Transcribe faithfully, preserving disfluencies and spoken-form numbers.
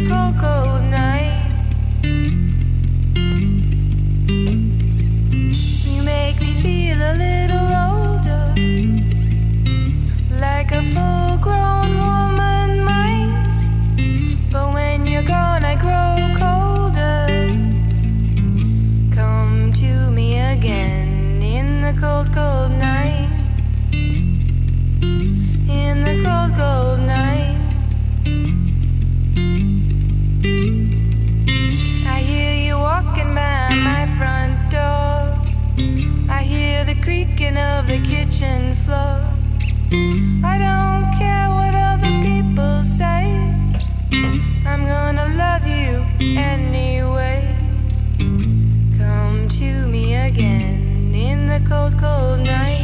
cold, cold night. You make me feel a little older, like a full-grown woman might. But when you're gone, I grow colder. Come to me again in the cold, cold night. In the cold, cold night. I hear you walking by my front door. I hear the creaking of the kitchen floor. I don't care what other people say. I'm gonna love you anyway. Come to me again in the cold, cold night.